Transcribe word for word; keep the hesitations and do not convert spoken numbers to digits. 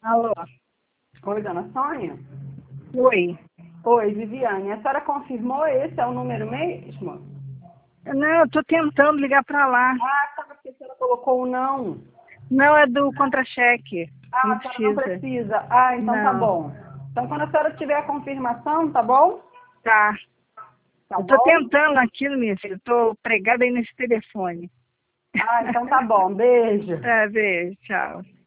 Alô? Oi, dona Sônia? Oi. Oi, Viviane. A senhora confirmou esse é o número mesmo? Não, eu tô tentando ligar pra lá. Ah, tá, porque a senhora colocou o não. Não, é do contra-cheque. Ah, Não a senhora não precisa. precisa. Ah, então tá Não. bom. Então quando a senhora tiver a confirmação, tá bom? Tá. Tá Eu tô bom? tentando aquilo, minha filha. Eu tô pregada aí nesse telefone. Ah, então tá bom. Beijo. É, beijo. Tchau.